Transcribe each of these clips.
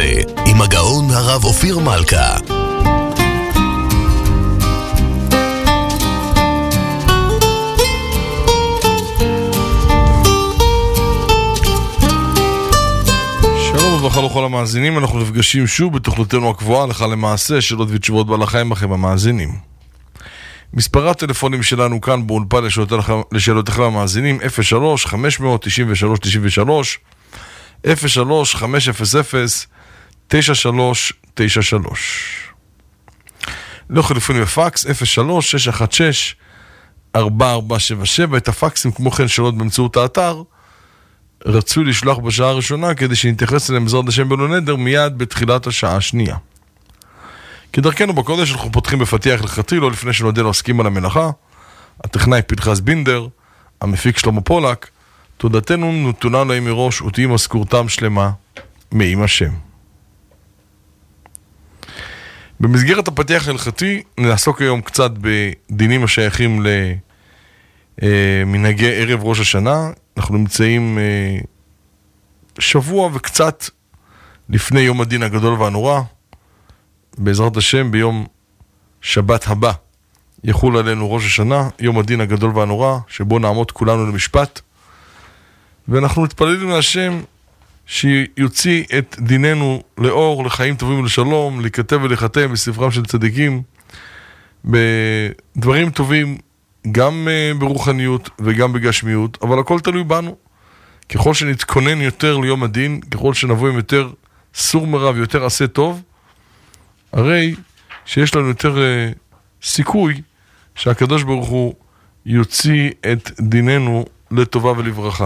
המעשה עם הגאון הרב אופיר מלכה. שלום וברכה לכל המאזינים, אנחנו נפגשים שוב בתוכניתנו הקבועה הלכה למעשה, שאלות ותשובות בעל החיים בכם המאזינים. מספר הטלפונים שלנו כאן באולפן לשאלותיכם המאזינים 03-593-93-93 03-500-9393. לא חילופים בפקס 03-616-4477. את הפקסים כמו כן שאלות באמצעות האתר רצו לשלוח בשעה הראשונה כדי שנתייחס אליהם בעזרת השם בלא נדר מיד בתחילת השעה השנייה. כדרכנו בקודש אנחנו פותחים בפתיח הלכתי, לא לפני שנודה לעוסקים על המלאכה, הטכנאי פנחס בינדר, המפיק שלמה פולק. תודתנו נתונה להם מראש ותהי משכורתם שלמה מעם השם. במסגרת הפתיח ההלכתי נעסוק היום קצת בדינים השייכים למנהגי ערב ראש השנה. אנחנו נמצאים שבוע וקצת לפני יום הדין הגדול והנורא. בעזרת השם ביום שבת הבא יחול עלינו ראש השנה, יום הדין הגדול והנורא, שבו נעמוד כולנו למשפט, ואנחנו מתפללים להשם שיוציא את דיננו לאור, לחיים טובים ולשלום, להיכתב ולחתם בספרם של צדיקים בדברים טובים, גם ברוחניות וגם בגשמיות, אבל הכל תלוי בנו. ככל שנתכונן יותר ליום הדין, ככל שנבוא עם יותר סור מרע ויותר עשה טוב, הרי שיש לנו יותר סיכוי שהקדוש ברוך הוא יוציא את דיננו לטובה ולברכה.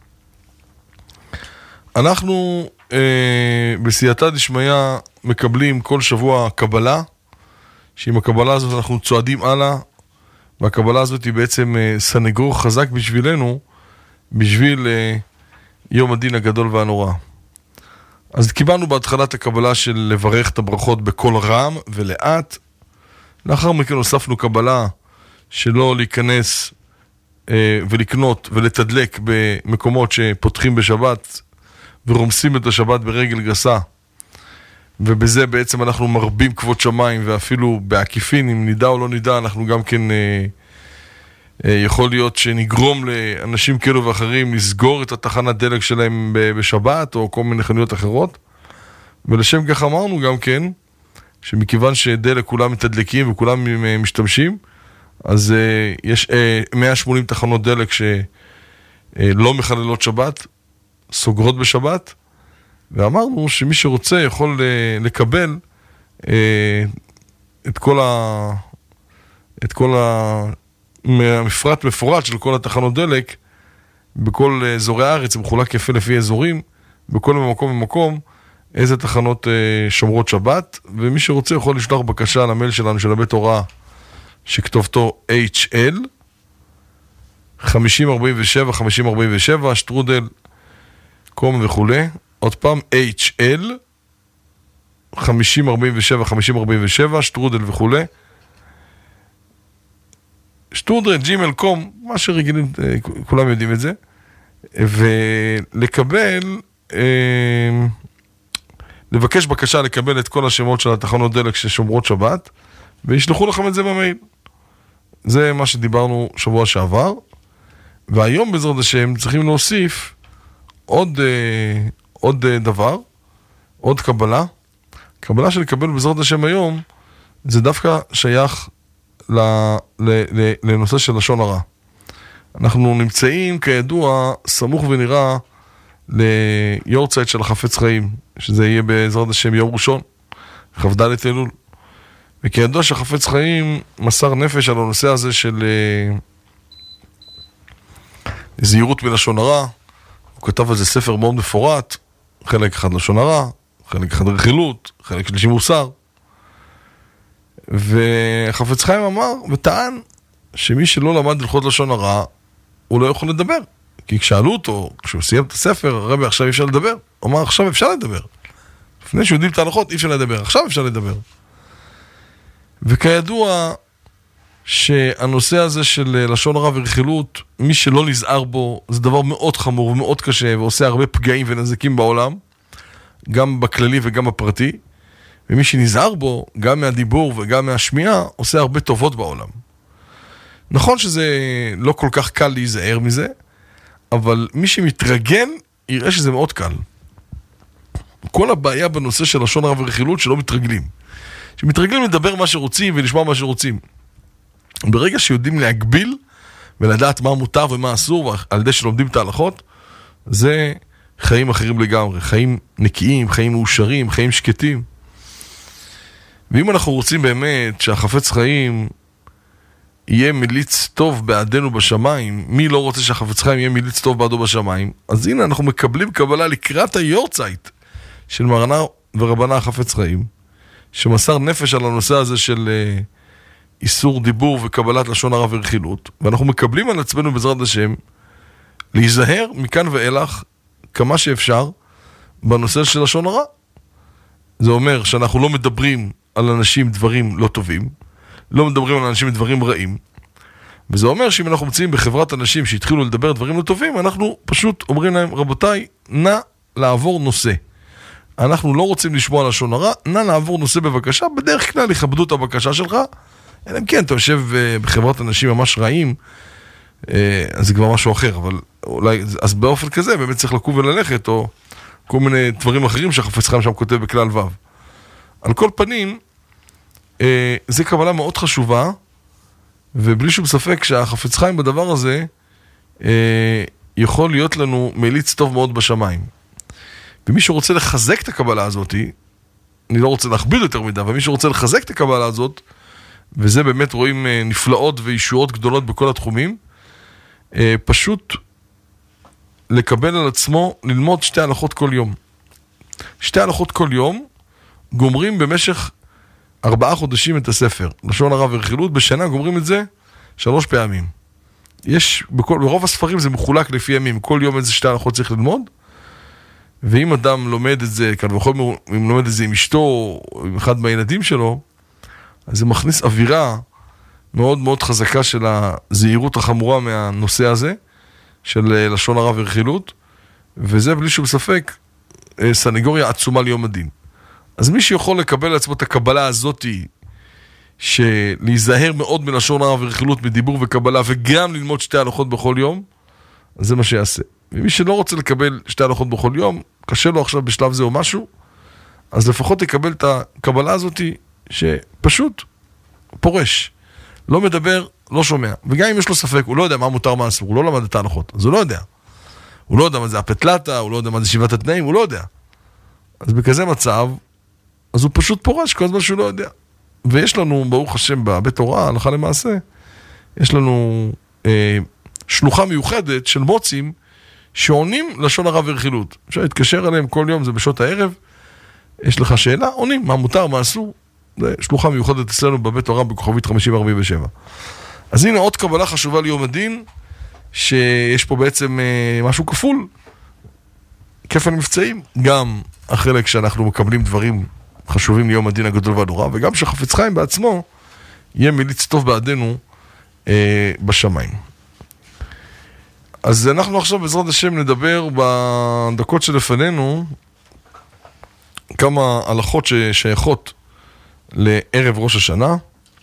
אנחנו בסייעתא דשמיא מקבלים כל שבוע קבלה, שעם הקבלה הזאת אנחנו צועדים הלאה, והקבלה הזאת היא בעצם סנגור חזק בשבילנו, בשביל יום הדין הגדול והנורא. אז קיבלנו בהתחלת הקבלה של לברך את הברכות בקול רם ולאט. לאחר מכן הוספנו קבלה שלא להיכנס ולקנות ולתדלק במקומות שפותחים בשבת ורומסים את השבת ברגל גסה. ובזה בעצם אנחנו מרבים כבוד שמיים, ואפילו בעקיפין, אם נדע או לא נדע, אנחנו גם כן יכול להיות שנגרום לאנשים כאלו ואחרים לסגור את התחנת דלק שלהם בשבת או כל מיני חנויות אחרות. ולשם כך אמרנו גם כן שמכיוון שדלק כולם מתדלקים וכולם משתמשים, אז יש 180 תחנות דלק שלא מחללות שבת, סוגרות בשבת, ואמרנו שמי שרוצה יכול לקבל את כל המפרט מפורט של כל התחנות דלק בכל אזורי הארץ. זה מחולק יפה לפי אזורים, בכל מקום ומקום איזה תחנות שומרות שבת, ומי שרוצה יכול לשלוח בקשה למייל שלנו של הבית הוראה שכתובתו HL 5047 5047 שטרודל קום וכו'. עוד פעם HL 5047 5047 שטרודל וכו'. שטרודל ג'ימל קום, מה שרגילים, כולם יודעים את זה. ולקבל לבקש בקשה לקבל את כל השמות של התחנות דלק ששומרות שבת, וישלחו לכם את זה במייל. זה מה שדיברנו שבוע שעבר. והיום בעזרת השם צריכים להוסיף עוד דבר, עוד קבלה. קבלה שלקבל בעזרת השם היום, זה דווקא שייך לנושא של לשון הרע. אנחנו נמצאים כידוע סמוך ונראה ליורצייט של החפץ חיים, שזה יהיה בעזרת השם יום ראשון, כ"ד אלול. וכידוע שהחפץ חיים מסר נפש על הנושא הזה של זהירות מלשון הרע. הוא כתב על זה ספר מאוד מפורט, חלק אחד לשון הרע, חלק אחד רכילות, חלק שלישי מוסר. וחפץ חיים אמר וטען שמי שלא למד הלכות לשון הרע הוא לא יכול לדבר, כי כשאלו אותו, כשהוא סיים את הספר, הרבי עכשיו אי אפשר לדבר. הוא אמר עכשיו אפשר לדבר, לפני שיודעים את ההלכות אי אפשר לדבר, עכשיו אפשר לדבר. וכידוע שהנושא הזה של לשון הרע ורכילות, מי שלא נזהר בו, זה דבר מאוד חמור ומאוד קשה, ועושה הרבה פגעים ונזקים בעולם. גם בכללי וגם בפרטי, ומי שנזהר בו, גם מהדיבור וגם מהשמיעה, עושה הרבה טובות בעולם. נכון שזה לא כל כך קל להיזהר מזה, אבל מי שמתרגל, יראה שזה מאוד קל. כל הבעיה בנושא של לשון הרע ורכילות, שלא מתרגלים. שמתרגלים לדבר מה שרוצים ולשמוע מה שרוצים. ברגע שיודעים להגביל, ולדעת מה מותר ומה אסור, על ידי שלומדים את ההלכות, זה חיים אחרים לגמרי. חיים נקיים, חיים מאושרים, חיים שקטים. ואם אנחנו רוצים באמת שהחפץ חיים יהיה מליץ טוב בעדנו בשמיים, מי לא רוצה שהחפץ חיים יהיה מליץ טוב בעדו בשמיים? אז הנה אנחנו מקבלים קבלה לקראת היורצייט של מרנה ורבנה החפץ חיים, שמסר נפש על הנושא הזה של איסור דיבור וקבלת לשון הרע ורכילות, ואנחנו מקבלים על עצמנו בעזרת השם להיזהר מכאן ואילך כמה שאפשר בנושא של לשון הרע. זה אומר שאנחנו לא מדברים על אנשים דברים לא טובים, לא מדברים על אנשים דברים רעים, וזה אומר שאם אנחנו מציעים בחברת אנשים שהתחילו לדבר דברים לא טובים, אנחנו פשוט אומרים להם, רבותיי, נא לעבור נושא. אנחנו לא רוצים לשמוע לשון הרע, נא לעבור נושא בבקשה, בדרך כלל יכבדו את הבקשה שלך, אלא אם כן, אתה יושב בחברת אנשים ממש רעים, אז זה כבר משהו אחר, אבל אולי, אז באופן כזה באמת צריך לקום וללכת, או כל מיני דברים אחרים שהחפץ חיים שם כותב בכלל ו'. על כל פנים, זה קבלה מאוד חשובה, ובלי שום ספק שהחפץ חיים בדבר הזה, יכול להיות לנו מליץ טוב מאוד בשמיים. ומי שרוצה לחזק את הקבלה הזאת, אני לא רוצה להכביד יותר מדי, אבל מי שרוצה לחזק את הקבלה הזאת, וזה באמת רואים נפלאות וישועות גדולות בכל התחומים, פשוט לקבל על עצמו ללמוד 2 הלכות כל יום. 2 הלכות כל יום, גומרים במשך 4 חודשים את הספר. לשון הרע ורכילות, בשנה גומרים את זה 3 פעמים. ברוב הספרים זה מחולק לפי ימים, כל יום איזה 2 הלכות צריך ללמוד, ואם אדם לומד את זה, כאן בכל אם לומד את זה עם אשתו, או עם אחד מהילדים שלו, אז זה מכניס אווירה מאוד מאוד חזקה של הזהירות החמורה מהנושא הזה, של לשון הרע ורכילות, וזה בלי שום ספק סנגוריה עצומה ליום הדין. אז מי שיכול לקבל לעצמו את הקבלה הזאת, שלהיזהר מאוד מלשון הרע ורכילות, מדיבור וקבלה, וגם ללמוד 2 הלכות בכל יום, אז זה מה שיעשה. ומי שלא רוצה לקבל 2 הלכות בכל יום, קשה לו עכשיו בשלב זה או משהו, אז לפחות יקבל את הקבלה הזאת, שפשוט פורש. לא מדבר, לא שומע. וגם אם יש לו ספק, הוא לא יודע מה מותר, מה אסור, הוא לא למד את ההלכות, אז הוא לא יודע. הוא לא יודע מה זה הפטלטה, הוא לא יודע מה זה 7 התנאים, הוא לא יודע. אז בכזה מצב, אז הוא פשוט פורש כל הזמן שהוא לא יודע. ויש לנו, ברוך השם, בבית תורה, הלכה למעשה, יש לנו שלוחה מיוחדת של מוצים, שעונים לשון הרע ורכילות. אפשר להתקשר אליהם כל יום, זה בשעות הערב, יש לך שאלה, עונים, מה מותר, מה אסור. זה שלוחה מיוחדת אצלנו בבית תורה בכוכבית 5047. אז הנה עוד קבלה חשובה ליום הדין, שיש פה בעצם משהו כפול, כפל מבצעים, גם החלק שאנחנו מקבלים דברים חשובים ליום הדין הגדול והנורא, וגם שחפץ חיים בעצמו יהיה מליץ טוב בעדנו בשמיים. אז אנחנו עכשיו בעזרת השם נדבר בדקות שלפנינו כמה הלכות ששייכות לערב ראש השנה.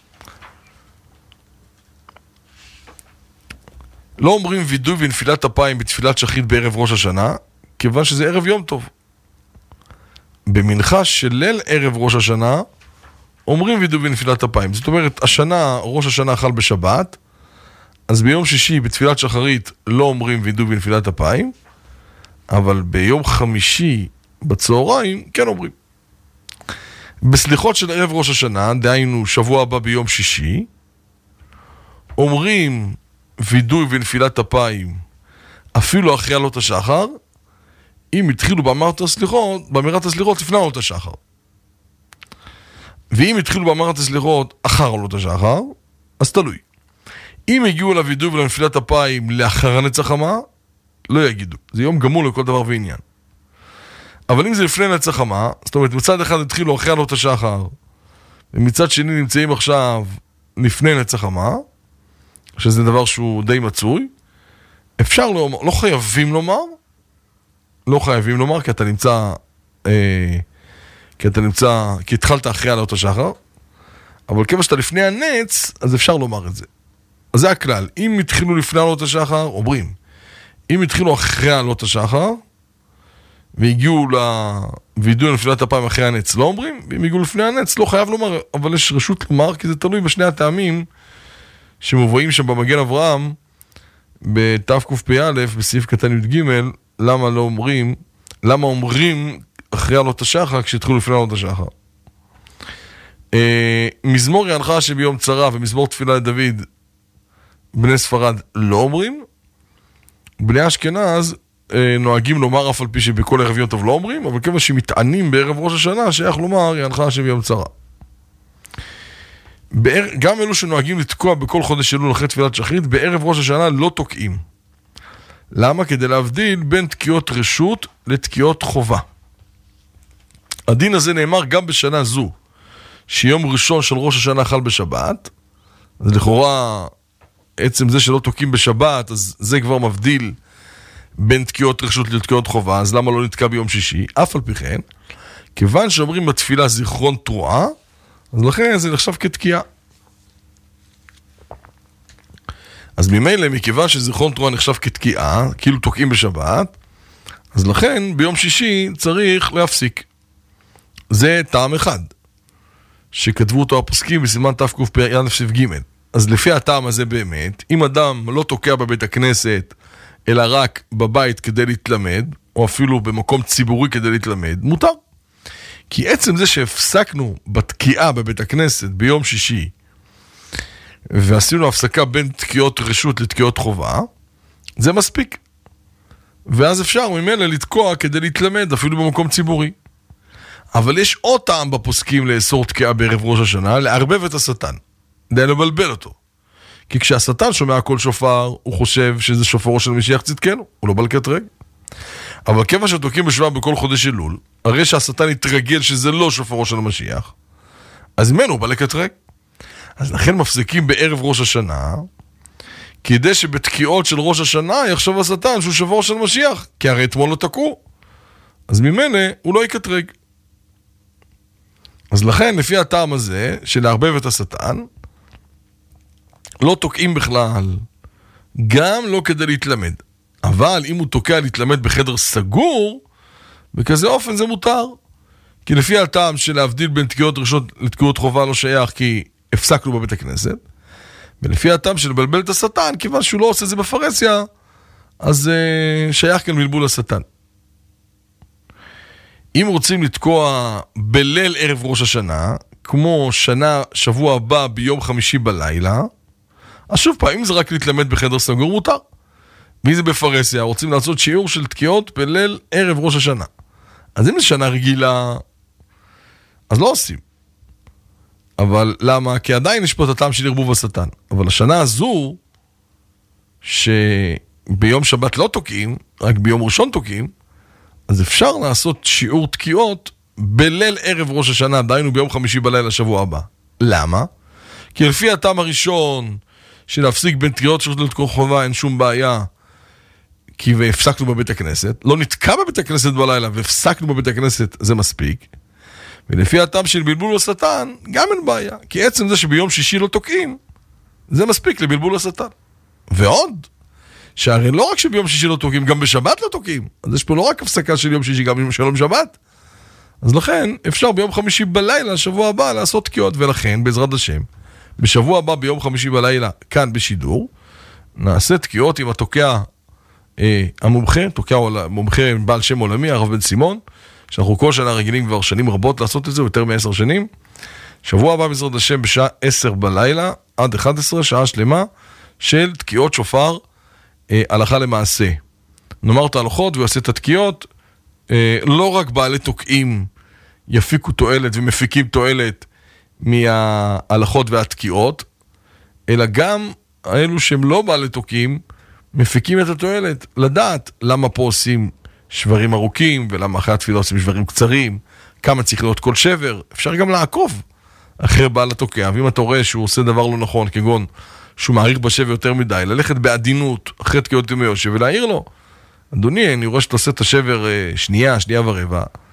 לא אומרים וידוי ונפילת אפיים בתפילת שחרית בערב ראש השנה, כיוון שזה ערב יום טוב. במנחה של ליל ערב ראש השנה אומרים וידוי ונפילת אפיים. זאת אומרת, השנה, ראש השנה חל בשבת, אז ביום שישי בתפילת שחרית לא אומרים וידוי ונפילת אפיים, אבל ביום חמישי בצהריים כן אומרים. בסליחות של ערב ראש השנה, דהיינו שבוע הבא ביום שישי, אומרים וידוי ונפילת אפיים אפילו אחרי עלות השחר, אם התחילו באמירת הסליחות לפני עלות השחר. ואם התחילו באמירת הסליחות אחר עלות השחר, אז תלוי. אם הגיעו לוידוי ולנפילת אפיים לאחר הנצח חמה, לא יגידו. זה יום גמור לכל דבר ועניין. אבל אם זה לפני נצח חמה, זאת אומרת, מצד אחד התחילו אחרי עלות השחר, ומצד שני נמצאים עכשיו לפני נצח חמה, שזה דבר שהוא די מצוי, אפשר לומר, לא חייבים לומר, כי אתה נמצא כי התחלת אחרי עלות השחר, אבל כיוון שאתה לפני הנץ, אז אפשר לומר את זה. אז זה הכלל. אם התחילו לפני עלות השחר, אומרים. אם התחילו אחרי עלות השחר, והגיעו לנפילת הפעם אחרי הנץ, לא אומרים. ואם הגיעו לפני הנץ, לא חייב לומר, אבל יש רשות לומר, כי זה תלוי בשני הטעמים שמובאים שם במגן אברהם, בתקפ"א, בסעיף קטן י"ג, למה אומרים אחרי עלות השחר כשהתחילו לפני עלות השחר. מזמור יענך שביום צרה ומזמור תפילה לדוד בני ספרד לא אומרים. בני אשכנז נוהגים לומר אף על פי שבכל ערב יום טוב לא אומרים, אבל כיוון שמתענים בערב ראש השנה שייך לומר יענך שביום צרה. גם אלו שנוהגים לתקוע בכל חודש אלול אחרי תפילת שחרית, בערב ראש השנה לא תוקעים. למה? כדי להבדיל בין תקיעות רשות לתקיעות חובה. הדין הזה נאמר גם בשנה זו, שיום ראשון של ראש השנה חל בשבת, אז לכאורה עצם זה שלא תוקעים בשבת, אז זה כבר מבדיל בין תקיעות רשות לתקיעות חובה, אז למה לא נתקע ביום שישי? אף על פי כן, כיוון שאומרים בתפילה זיכרון תרועה, אז לכן זה נחשב כתקיעה. אז ממילא, מכיוון שזיכרון תרועה נחשב כתקיעה, כאילו תוקעים בשבת, אז לכן ביום שישי צריך להפסיק. זה טעם אחד, שכתבו אותו הפוסקים בסימן תקפ"א סעיף ג'. אז לפי הטעם הזה באמת, אם אדם לא תוקע בבית הכנסת, אלא רק בבית כדי להתלמד, או אפילו במקום ציבורי כדי להתלמד, מותר. כי עצם זה שהפסקנו בתקיעה בבית הכנסת ביום שישי, ועשינו הפסקה בין תקיעות רשות לתקיעות חובה, זה מספיק. ואז אפשר ממילא לתקוע כדי להתלמד אפילו במקום ציבורי. אבל יש עוד טעם בפוסקים לאסור תקיעה בערב ראש השנה, לערבב את השטן, כדי לבלבל אותו. כי כשהשטן שומע כל שופר, הוא חושב שזה שופרו של משיח צדקנו, הוא לא בא לקטרג. אבל כיוון שתוקעים בשבוע בכל חודש אלול, הרי שהשטן יתרגל שזה לא שופרו של המשיח, אז ממנו הוא בא לקטרג. אז לכן מפסיקים בערב ראש השנה, כדי שבתקיעות של ראש השנה יחשוב השטן שהוא שופרו של משיח, כי הרי אתמול לא תקעו. אז ממנו הוא לא יקטרג. אז לכן, לפי הטעם הזה, של להרבב את השטן, לא תוקעים בכלל, גם לא כדי להתלמד. אבל אם הוא תוקע להתלמד בחדר סגור, בכזה אופן זה מותר. כי לפי הטעם של להבדיל בין תקיעות ראשות לתקיעות חובה לא שייך, כי הפסקנו בבית הכנסת, ולפי הטעם של לבלבל את השטן, כיוון שהוא לא עושה זה בפרסיה, אז שייך כאן בלבול השטן. אם רוצים לתקוע בליל ערב ראש השנה, כמו שבוע הבא ביום חמישי בלילה, אז שוב פעם, אם זה רק להתלמד בחדר סגור, מותר. ואם זה בפרסיה, רוצים לעשות שיעור של תקיעות בליל ערב ראש השנה. אז אם זה שנה רגילה, אז לא עושים. אבל למה? כי עדיין יש פה את הטעם של ערבוב השטן. אבל השנה הזו, שביום שבת לא תוקעים, רק ביום ראשון תוקעים, אז אפשר לעשות שיעור תקיעות בליל ערב ראש השנה, דיינו ביום חמישי בלילה שבוע הבא. למה? כי לפי הטעם הראשון, שלהפסיק בין תקיעות של לתקוע חובה אין שום בעיה, כי והפסקנו בבית הכנסת, לא נתקע בבית הכנסת בלילה והפסקנו בבית הכנסת, זה מספיק. ולפי הטעם של בלבול השטן, גם אין בעיה, כי עצם זה שביום שישי לא תוקעים, זה מספיק לבלבול השטן. ועוד, שהרי לא רק שביום שישי לא תוקעים, גם בשבת לא תוקעים. אז יש פה לא רק הפסקה של יום שישי, גם עם שלום שבת. אז לכן, אפשר ביום חמישי בלילה, שבוע הבא, לעשות תקיעות. ולכן, בעזרת השם, בשבוע הבא, ביום חמישי בלילה, כאן בשידור, נעשה תקיעות עם התוקע המומחה, תוקע מומחה בעל שם עולמי, הרב בן סימון, שאנחנו כל שנה רגילים כבר שנים רבות לעשות את זה, יותר מ10 שנים. שבוע הבא, בעזרת השם, בשעה 10 בלילה, עד 11, שעה שלמה, של תקיעות שופר, הלכה למעשה. נאמר את ההלכות ויעשה את התקיעות, לא רק בעלי תוקעים יפיקו תועלת ומפיקים תועלת מההלכות והתקיעות, אלא גם האלו שהם לא בעלי תוקעים מפיקים את התועלת. לדעת למה פה עושים שברים ארוכים, ולמה אחרי התפילה עושים שברים קצרים, כמה צריך להיות כל שבר. אפשר גם לעקוב אחרי בעל התוקע, ואם אתה רואה שהוא עושה דבר לא נכון, כגון שהוא מעריך בשבר יותר מדי, ללכת בעדינות אחרי תקיעות ימי יושב ולהעיר לו, אדוני, אני רואה שאתה עושה את השבר שנייה ורבע,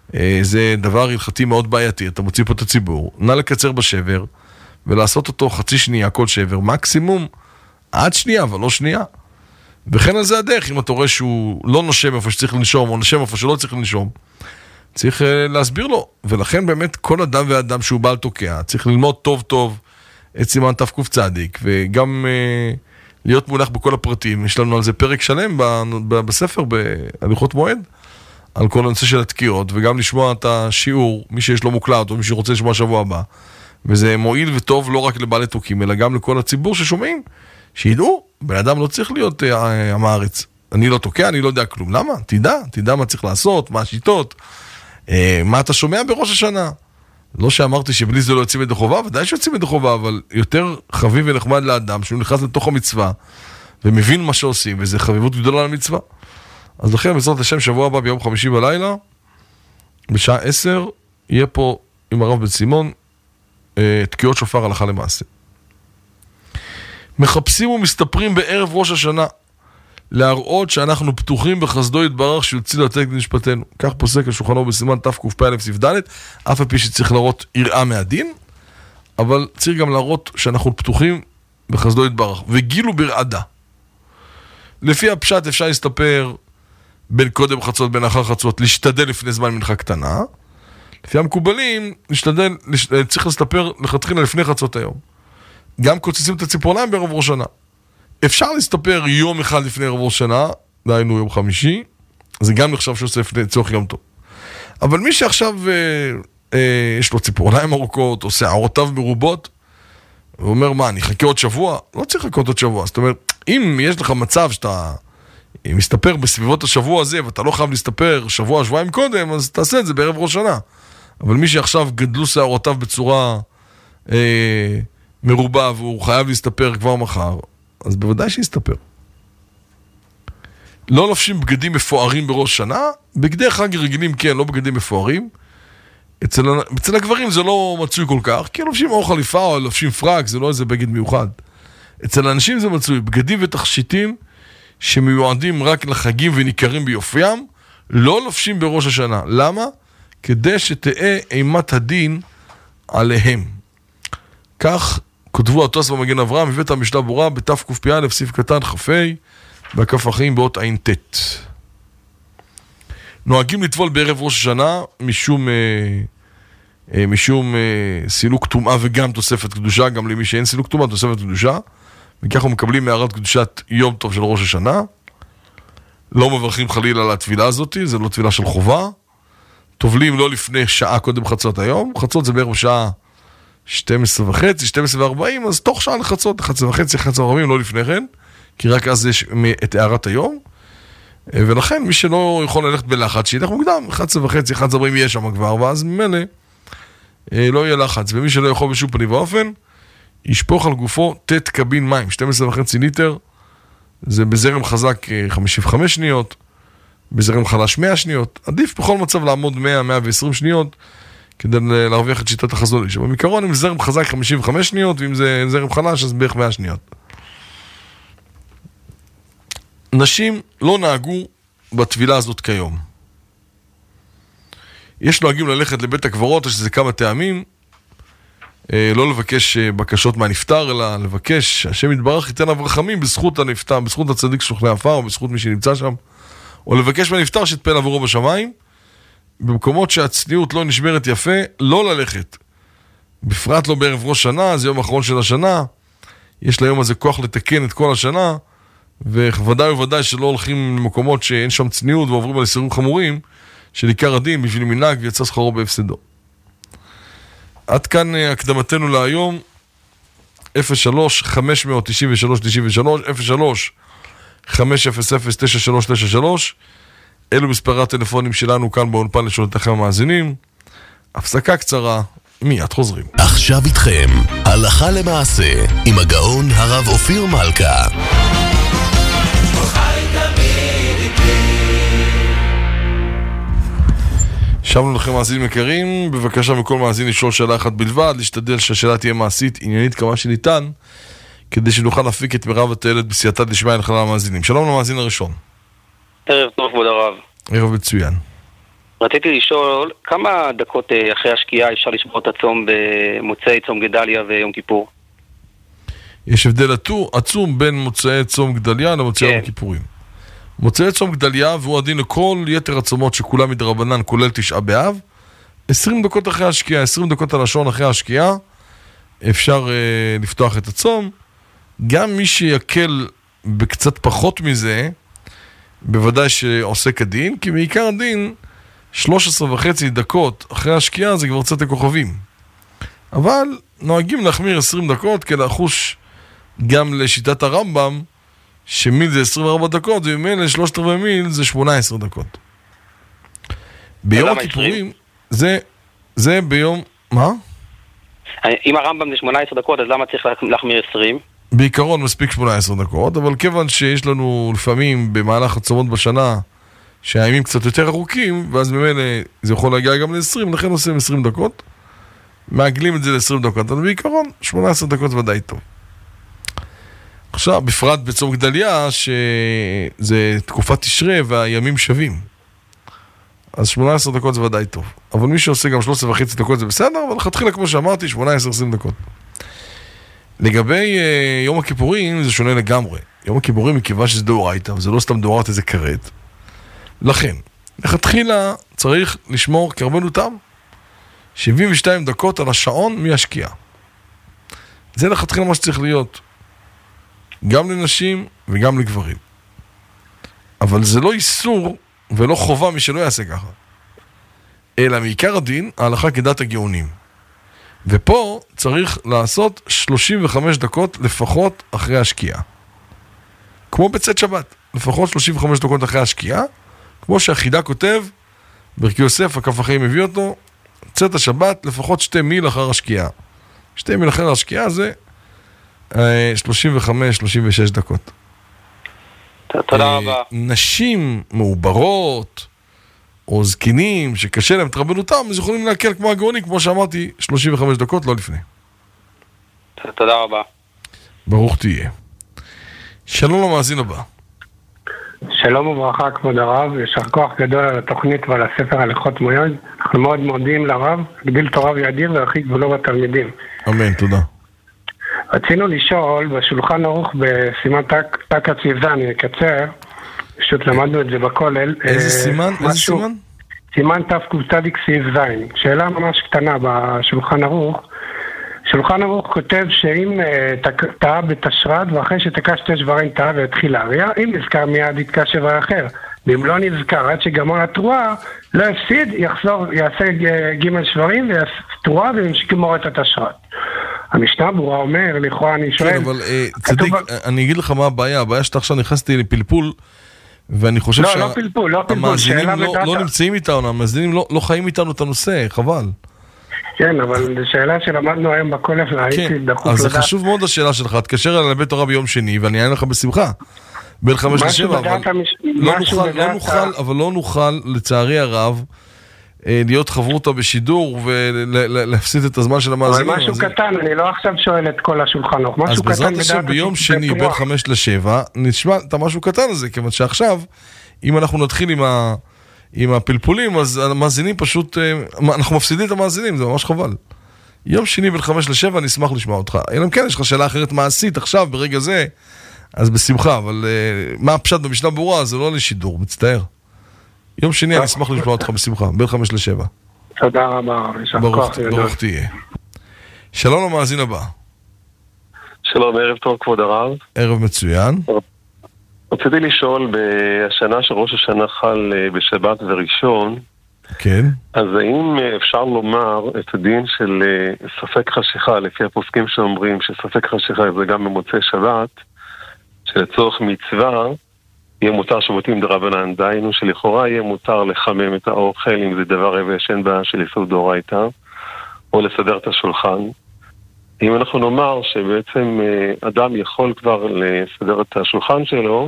זה דבר הלכתי מאוד בעייתי, אתה מוציא פה את הציבור, נא לקצר בשבר, ולעשות אותו חצי שנייה כל שבר, מקסימום עד שנייה, אבל לא שנייה. וכן על זה הדרך, אם אתה רואה שהוא לא נושם איפה שצריך לנשום, או נושם איפה שלא צריך לנשום, צריך להסביר לו. ולכן באמת כל אדם ואדם שהוא בעל תוקע, צריך ללמוד טוב טוב את סימן תקוף צדיק, וגם להיות מונח בכל הפרטים. יש לנו על זה פרק שלם בספר, בהליכות מועד, על כל הנושא של התקיעות, וגם לשמוע את השיעור, מי שיש לו מוקלט, או מי שרוצה לשמוע שבוע הבא. וזה מועיל וטוב לא רק לבעלי תוקים, אלא גם לכל הציבור ששומעים, שידעו, בן אדם לא צריך להיות עם הארץ. אני לא תוקע, אני לא יודע כלום. למה? תדע מה צריך לעשות, מה השיטות, מה אתה שומע בראש השנה. לא שאמרתי שבלי זה לא יוצאים ידי חובה, ודאי שיוצאים ידי חובה, אבל יותר חביב ונחמד לאדם, שהוא נכנס לתוך המצווה, ומבין מה שעושים, וזה חביבות גדולה למצווה. אז לכן, בעזרת השם, שבוע הבא ביום חמישי בלילה, בשעה 10, יהיה פה עם הרב בן סימון, תקיעות שופר הלכה למעשה. מחפשים ומסתפרים בערב ראש השנה, להראות שאנחנו פתוחים בחסדו יתברך שיוציא לתת משפטנו. כך פוסק השולחנו בסימן תקפ"א סעיף ד', אף על פי שצריך להראות יראה מהדין, אבל צריך גם להראות שאנחנו פתוחים בחסדו יתברך, וגילו ברעדה. לפי הפשט אפשר להסתפר בין קודם חצות, בין אחר חצות, להשתדל לפני זמן מנחה קטנה. לפי המקובלים, צריך להסתפר לכתחילה לפני חצות היום. גם קוצצים את הציפורניים בערב ראש השנה. אפשר להסתפר יום אחד לפני ערב ראש השנה, דהיינו יום חמישי, זה גם נחשב שעושה לפני צורך יום טוב. אבל מי שעכשיו יש לו ציפורניים ארוכות, או שערותיו מרובות, הוא אומר, מה, אני אחכה עוד שבוע? לא צריך לחכות עוד שבוע. זאת אומרת, אם יש לך מצב שאתה מסתפר בסביבות השבוע הזה, ואתה לא חייב להסתפר שבוע, שבועיים קודם, אז תעשה את זה בערב ראש השנה. אבל מי שעכשיו גדלו שערותיו בצורה מרובה, והוא חייב להסתפר כבר מחר, אז בוודאי שיסתפר. לא לובשים בגדים מפוארים בראש שנה, בגדי חג רגילים כן, לא בגדים מפוארים. אצל הגברים זה לא מצוי כל כך, כי לובשים או חליפה או לובשים פרק, זה לא איזה בגד מיוחד. אצל האנשים זה מצוי, בגדים ותכשיטים שמיועדים רק לחגים וניכרים ביופיים, לא לובשים בראש השנה. למה? כדי שתהיה אימת הדין עליהם. כך כותבו התוספות במגן אברהם, מבית המשנה ברורה, בתקפ"א, סעיף קטן חפי, והכף החיים באות עין ט'. נוהגים לטבול בערב ראש השנה, משום סילוק טומאה וגם תוספת קדושה, גם למי שאין סילוק טומאה, תוספת קדושה, וכך מקבלים מערת קדושת יום טוב של ראש השנה. לא מברכים חלילה על התפילה הזאת, זה לא תפילה של חובה. טובלים לא לפני שעה קודם חצות היום, חצות זה בערב שעה 12:30, 12:40, אז תוך שעה לחצות, 11:30, 11:40, לא לפני כן, כי רק אז יש את הערת היום, ולכן מי שלא יכול ללכת בלחץ, שילך מוקדם, 11:30, 11:40 יהיה שם כבר, ואז ממילא לא יהיה לחץ, ומי שלא יכול בשום פנים ואופן, ישפוך על גופו תת קבין מים, 12.5 ליטר, זה בזרם חזק 55 שניות, בזרם חלש 100 שניות, עדיף בכל מצב לעמוד 100-120 שניות, כדי להרוויח את שיטת החזון איש. אבל בעיקרון אם זה זרם חזק 55 שניות, ואם זה זרם חלש אז בערך 100 שניות. נשים לא נהגו בתבילה הזאת כיום. יש נוהגים ללכת לבית הקברות, יש לזה כמה טעמים, לא לבקש בקשות מהנפטר, אלא לבקש, השם יתברך ייתן עליו רחמים בזכות הנפטר, בזכות הצדיק שוכני עפר, או בזכות מי שנמצא שם, או לבקש מהנפטר שיתפן עבורו בשמיים. במקומות שהצניעות לא נשמרת יפה, לא ללכת. בפרט לא בערב ראש שנה, זה יום האחרון של השנה, יש ליום הזה כוח לתקן את כל השנה, וודאי וודאי שלא הולכים למקומות שאין שם צניעות ועוברים על איסורים חמורים, של עיקר הדין בשביל מנהג ויצא שכרו בהפסדו. עד כאן הקדמתנו להיום. 03-593-93-93, 03-500-93-93, אלו מספרי הטלפונים שלנו כאן באולפן לשאלותיכם המאזינים. הפסקה קצרה, מיד חוזרים. עכשיו איתכם, הלכה למעשה, עם הגאון הרב אופיר מלכה. שבנו לכם מאזינים יקרים, בבקשה מכל מאזין לשאול שאלה אחת בלבד, להשתדל שהשאלה תהיה מעשית, עניינית כמה שניתן, כדי שנוכל להפיק את מרב התועלת בסייעתא דשמיא לכלל המאזינים. שלום למאזין הראשון. ערב טוב כבוד הרב. ערב מצוין. רציתי לשאול, כמה דקות אחרי השקיעה אפשר לשמור את הצום במוצאי צום גדליה ויום כיפור? יש הבדל עצום בין מוצאי צום גדליה למוצאי יום כיפורים. מוצאי צום גדליה, והוא הדין לכל יתר הצומות שכולם מדרבנן, כולל 9 באב, 20 דקות אחרי השקיעה, 20 דקות על השעון אחרי השקיעה, אפשר לפתוח את הצום. גם מי שיקל בקצת פחות מזה, בוודאי שעושה כדין, כי בעיקר הדין 13.5 דקות אחרי השקיעה זה כבר קצת הכוכבים. אבל נוהגים להחמיר 20 דקות כדי לחוש גם לשיטת הרמב"ם, שמיל זה 24 דקות, וממילא 3/4 מיל זה 18 דקות. ביום הכיפורים, זה ביום... מה? אם הרמב"ם זה 18 דקות, אז למה צריך להחמיר 20? בעיקרון מספיק 18 דקות, אבל כיוון שיש לנו לפעמים במהלך הצומות בשנה, שהימים קצת יותר ארוכים, ואז ממילא זה יכול להגיע גם ל-20, לכן עושים 20 דקות, מעגלים את זה ל-20 דקות, אבל בעיקרון 18 דקות ודאי טוב. עכשיו, בפרט בצום גדליה, שזה תקופת תשרה והימים שווים. אז 18 דקות זה ודאי טוב. אבל מי שעושה גם 13.5 דקות זה בסדר, אבל חתחילה כמו שאמרתי, 18-20 דקות. לגבי יום הכיפורים זה שונה לגמרי. יום הכיפורים מכיוון שזה דאורייתא, וזה לא סתם דאורייתא, זה כרת. לכן, לכתחילה צריך לשמור כרבנו תם 72 דקות על השעון מהשקיעה. זה לכתחילה מה שצריך להיות. גם לנשים וגם לגברים. אבל זה לא איסור ולא חובה מי שלא יעשה ככה. אלא מעיקר הדין, ההלכה כדת הגאונים. ופה צריך לעשות 35 דקות לפחות אחרי השקיעה. כמו בצאת שבת, לפחות 35 דקות אחרי השקיעה, כמו שהחידה כותב, ברכי יוסף, הכף החיים הביא אותו, צאת השבת לפחות 2 מיל אחר השקיעה. 2 מיל אחר השקיעה זה 35-36 דקות. תודה רבה. נשים מעוברות או זקינים שקשה להם את רבנותם, אז יכולים להקל כמו הגאונים, כמו שאמרתי, 35 דקות, לא לפני. תודה רבה. ברוך תהיה. שלום למאזין הבא. שלום וברכה כבוד הרב, ישר כוח גדול על התוכנית ועל הספר הלכות מויד. אנחנו מאוד מודים לרב, גדיל תורה וידיר והרחיק גבולו בתלמידים. אמן, תודה. רצינו לשאול, בשולחן ערוך בסימן תק"א צ"ז, אני אקצר, פשוט למדנו את זה בכולל. איזה סימן? איזה סימן? סימן תק"ז. שאלה ממש קטנה בשולחן ערוך. שולחן ערוך כותב שאם טעה בתשרת, ואחרי שתקע 2 שברים טעה והתחיל להריע, אם נזכר מיד יתקע שבר אחר. ואם לא נזכר עד שגמר התרועה, לא הפסיד, יחזור, יעשה ג' שברים ויעשה תרועה וימשיך לגמור את התשרת. המשנה ברורה אומר, לכאורה אני שואל... כן, אבל צדיק, אני אגיד לך מה הבעיה. הבעיה שאתה עכשיו נכנסתי לפלפול, ואני חושב לא פלפול, המאזינים לא נמצאים איתנו, המאזינים לא חיים איתנו את הנושא, חבל. כן, אבל זו שאלה שלמדנו היום בכולף, והייתי דחוף לדעת. אז זה חשוב מאוד השאלה שלך, תתקשר אליי לבית תורה ביום שני, ואני אענה לך בשמחה. בין 5 ל-7, אבל לא נוכל, לצערי הרב, להיות חברותא בשידור ולהפסיד את הזמן של המאזינים. אבל משהו קטן, אני לא עכשיו שואל את כל השולחן. אז בעזרת השם ביום שני בין 5 ל-7 נשמע את המשהו קטן הזה, כיוון שעכשיו, אם אנחנו נתחיל עם הפלפולים, אז המאזינים פשוט, אנחנו מפסידים את המאזינים, זה ממש חבל. יום שני בין 5 ל-7 אני אשמח לשמוע אותך. אלא אם כן, יש לך שאלה אחרת מעשית עכשיו, ברגע זה, אז בשמחה, אבל מה הפשט במשנה ברורה, זה לא לשידור, מצטער. יום שני אני אשמח לשמוע אותך בשמחה, בין 5 ל-7. תודה רבה, ברוך תהיה. שלום למאזין הבא. שלום, ערב טוב כבוד הרב. ערב מצוין. רציתי לשאול, בשנה שראש השנה חל בשבת וראשון, כן. אז האם אפשר לומר את הדין של ספק חשיכה, לפי הפוסקים שאומרים שספק חשיכה זה גם במוצאי שבת, שלצורך מצווה יהיה מותר שבותים דרבנן, דהיינו שלכאורה יהיה מותר לחמם את האוכל אם זה דבר יבש אין בעיה של יסוד דאורייתא, או לסדר את השולחן. אם אנחנו נאמר שבעצם אדם יכול כבר לסדר את השולחן שלו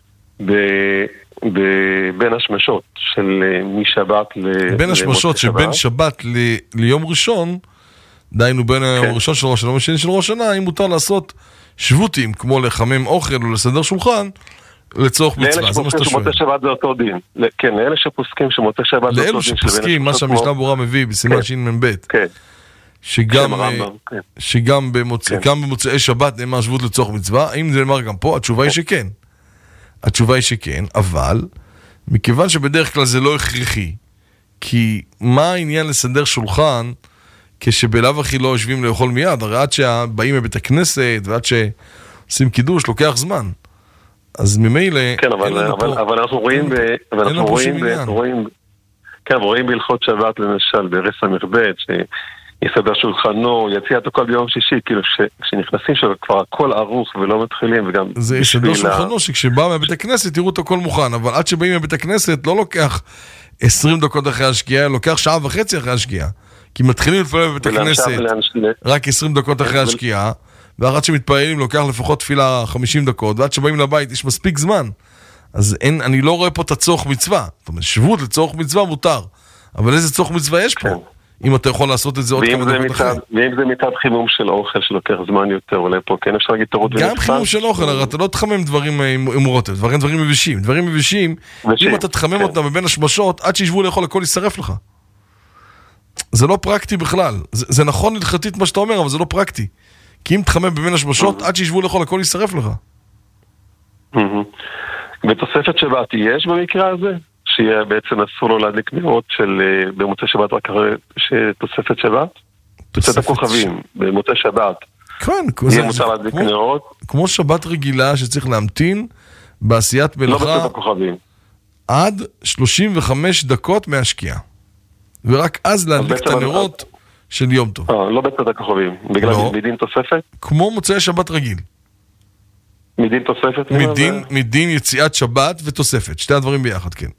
בין השמשות של משבת בין השמשות שבין שבת ליום ראשון, דהיינו בין היום הראשון של ראש השנה לשני של ראש השנה, אם מותר לעשות שבותים כמו לחמם אוכל או לסדר שולחן לצורך מצווה, זה מה שאתה שואל. לאלה שפוסקים שמוצא שבת זה אותו דין. כן, לאלה שפוסקים שמוצא שבת זה אותו דין. לאלו שפוסקים, מה שהמשנה ברורה מביא בסימן ש"מ, כן. שגם במוצאי שבת נאמר שבות לצורך מצווה. האם זה נאמר גם פה? התשובה היא שכן. התשובה היא שכן, אבל מכיוון שבדרך כלל זה לא הכרחי, כי מה העניין לסדר שולחן כשבלאו הכי לא יושבים לאכול מיד? הרי עד שבאים מבית הכנסת ועד שעושים קידוש לוקח זמן. אז ממילא... כן, אבל אנחנו רואים בהלכות שבת למשל, ברס המרבט, שיסדר שולחנו, יציע את הכל ביום שישי, כאילו כשנכנסים שכבר הכל ערוך ולא מתחילים, וגם... זה יסדר שולחנו שכשבא מבית הכנסת תראו את הכל מוכן, אבל עד שבאים מבית הכנסת לא לוקח 20 דקות אחרי השקיעה, לוקח שעה וחצי אחרי השקיעה. כי מתחילים להתפלל בבית הכנסת רק 20 דקות אחרי השקיעה, ועד שמתפעלים לוקח לפחות תפילה 50 דקות, ועד שבאים לבית יש מספיק זמן. אז אני לא רואה פה את הצורך מצווה. זאת אומרת, שבות לצורך מצווה מותר. אבל איזה צורך מצווה יש פה? אם אתה יכול לעשות את זה עוד כמה דקות אחרי. ואם זה מצד חימום של אוכל שלוקח זמן יותר, אולי פה כן אפשר להגיד תורות ונצחן. גם חימום של אוכל, הרי אתה לא תחמם דברים עם רוטב, דברים מבישים. דברים מבישים, אם אתה תחמם אותם מבין השמשות, עד שישבו לאכול, הכל יישרף לך. זה לא פרקטי בכלל. זה נכון הלכתית מה שאתה אומר, אבל זה לא פרקטי. כי אם תחמם בבין השמשות, עד שישבו לאכול, הכל יישרף לך. ותוספת שבת יש במקרה הזה? שיהיה בעצם אסור לו להדליק נרות של במוצאי שבת רק אחרי שתוספת שבת? תוספת הכוכבים, במוצאי שבת. כן, יהיה מותר להדליק נרות? כמו שבת רגילה שצריך להמתין בעשיית מלאכה. לא בצאת הכוכבים. עד 35 דקות מהשקיעה. ורק אז להדליק את הנרות של יום טוב. לא בצאת הכוכבים. בגלל מדין תוספת? כמו מוצאי שבת רגיל. מדין תוספת? מדין יציאת שבת ותוספת. שתי הדברים ביחד, כן.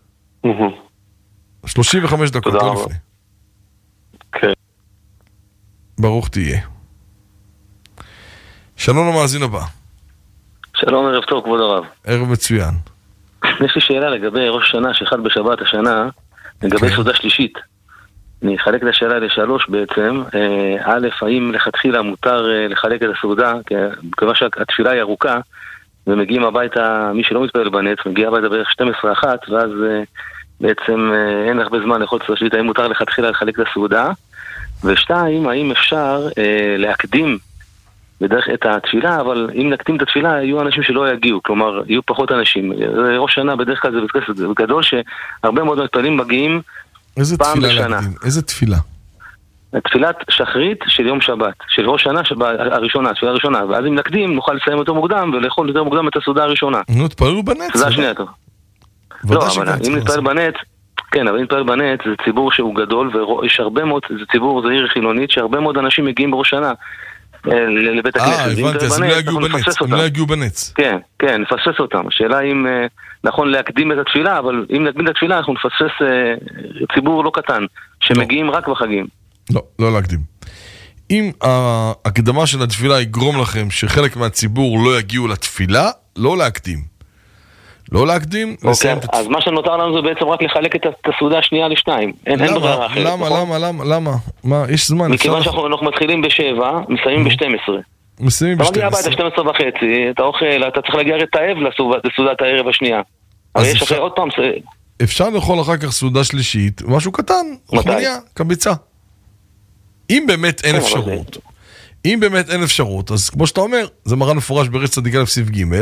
35 דקות, לא לפני. כן. ברוך תהיה. שלום למאזין הבא. שלום, ערב טוב, כבוד הרב. ערב מצוין. יש לי שאלה לגבי ראש השנה, שאחד בשבת השנה, לגבי סעודה שלישית. אני אחלק את השאלה לשלוש בעצם. א', האם לכתחילה מותר לחלק את הסעודה, כיוון שהתפילה היא ארוכה, ומגיעים הביתה, מי שלא מתפלל בנץ, מגיע הביתה בערך 12-1, ואז בעצם אין הרבה זמן לאכול סעודה שלישית, האם מותר לכתחילה לחלק את הסעודה? ושתיים, האם אפשר להקדים בדרך את התפילה, אבל אם נקדים את התפילה, יהיו אנשים שלא יגיעו, כלומר, יהיו פחות אנשים. ראש שנה בדרך כלל זה גדול, שהרבה מאוד מתפללים מגיעים פעם בשנה. איזה תפילה? תפילת שחרית של יום שבת, של ראש שנה הראשונה, תפילה הראשונה, ואז אם נקדים נוכל לסיים יותר מוקדם ולאכול יותר מוקדם את הסעודה הראשונה. נו, תפללו בנץ. זה השנייה טוב. לא, אבל אם נתפלל בנץ, כן, אבל אם נתפלל בנץ זה ציבור שהוא גדול, ויש הרבה מאוד, זה ציבור, זה עיר חילונית, שהרבה מאוד אנשים מגיעים בראש שנה לבית הכנסת. הבנתי, אז הם לא יגיעו בנץ. כן, כן, נפסס אותם. השאלה אם נכון להקדים את התפילה, אבל אם נקדים את התפילה אנחנו נפסס ציבור לא קטן, שמגיעים רק בחגים. לא, לא להקדים. אם ההקדמה של התפילה יגרום לכם שחלק מהציבור לא יגיעו לתפילה, לא להקדים. לא להקדים, לסיים את התפילה. אז מה שנותר לנו זה בעצם רק לחלק את הסעודה השנייה לשתיים. למה? מה, יש זמן. מכיוון שאנחנו מתחילים ב7, מסיימים ב12. מסיימים ב12. אתה מגיע הביתה 12 וחצי, אתה אוכל, אתה צריך להגיע רטעב לסעודת הערב השנייה. אבל יש אחרי עוד פעם... אפשר לאכול אחר כך סעודה שלישית, משהו קטן, רחמניה, קביצה. אם באמת אין אפשרות, אז כמו שאתה אומר, זה מראה מפורש ברץ צדיק א' סעיף ג'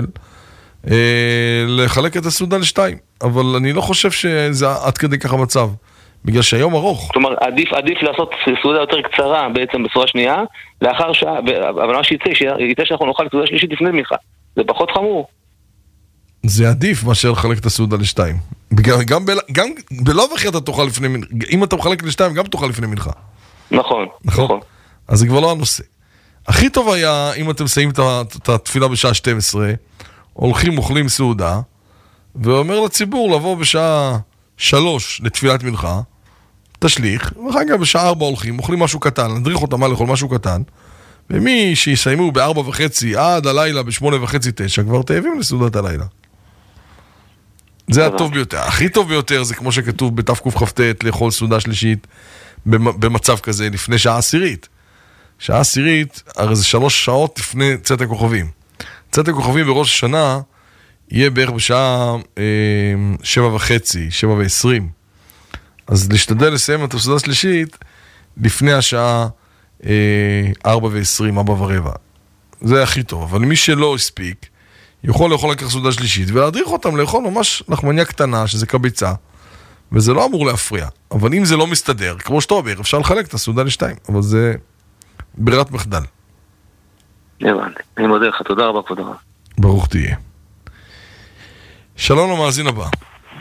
לחלק את הסעודה לשתיים, אבל אני לא חושב שזה עד כדי ככה מצב, בגלל שהיום ארוך. כלומר, עדיף לעשות סעודה יותר קצרה בעצם בסעודה שנייה, לאחר שעה, אבל מה שיצא שאנחנו נאכל סעודה שלישית לפני מנחה, זה פחות חמור. זה עדיף מאשר לחלק את הסעודה לשתיים. גם בלא וכי אתה תאכל לפני מנחה, אם אתה מחלק לשתיים גם תאכל לפני מנחה. נכון. אז זה כבר לא הנושא. הכי טוב היה, אם אתם מסיים את התפילה בשעה 12, הולכים, אוכלים סעודה, ואומר לציבור לבוא בשעה 3 לתפילת מנחה, תשליך, ואחר כך בשעה 4 הולכים, אוכלים משהו קטן, נדריך אותם מה לאכול משהו קטן, ומי שיסיימו ב4:30 עד הלילה ב8:30 9, כבר תאבים לסעודת הלילה. זה הטוב ביותר. הכי טוב ביותר זה כמו שכתוב בתקכ"ט, לאכול סעודה שלישית, במצב כזה לפני שעה עשירית. שעה עשירית, הרי זה 3 שעות לפני צאת הכוכבים. צאת הכוכבים בראש השנה יהיה בערך בשעה 7:30, 7:20. אז להשתדל לסיים את הסעודה השלישית לפני השעה 4:20, 4:15. זה הכי טוב. אבל מי שלא הספיק, יכול לאכול לקח סעודה שלישית, ולהדריך אותם לאכול ממש לחמניה קטנה, שזה קביצה, וזה לא אמור להפריע. אבל אם זה לא מסתדר, כמו שאתה אומר, אפשר לחלק את הסעודה לשתיים, אבל זה ברירת מחדל. הבנתי. אני מודה לך, תודה רבה, כבוד הרב. ברוך תהיה. שלום למאזין הבא.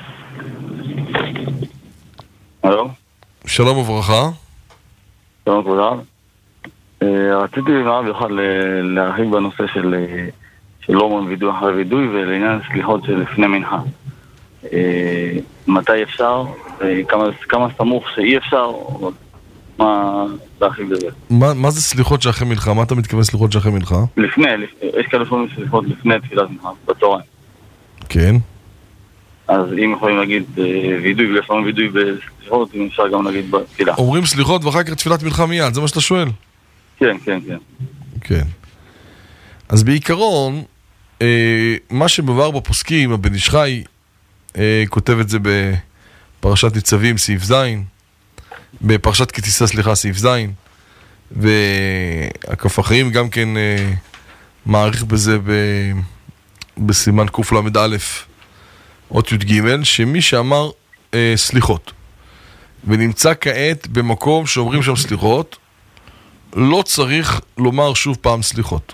הלו? שלום וברכה. שלום כבוד הרב. רציתי מהרב יוכל להרחיב בנושא של לא אומרים וידוי אחרי וידוי ולעניין סליחות של לפני מנחה. מתי אפשר? כמה סמוך שאי אפשר? מה להרחיב בזה? מה זה סליחות שאחרי מנחה? מה אתה מתכוון סליחות שאחרי מנחה? לפני, יש כאלה שאומרים סליחות לפני תפילת מנחה, בצהריים. כן. אז אם יכולים להגיד וידוי ולפעמים וידוי בסליחות, אם אפשר גם להגיד בתפילה. אומרים סליחות ואחר כך תפילת מנחה מיד, זה מה שאתה שואל? כן, כן, כן. כן. אז בעיקרון, מה שמבואר בפוסקים, הבן איש חי כותב את זה בפרשת ניצבים, סעיף ז', בפרשת כי תישא, סליחה, סעיף ז', והכף החיים גם כן מעריך בזה בסימן קל"א, אות י"ג, שמי שאמר סליחות, ונמצא כעת במקום שאומרים שם סליחות, לא צריך לומר שוב פעם סליחות.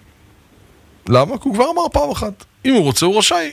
למה? כי הוא כבר אמר פעם אחת. אם הוא רוצה, הוא רשאי.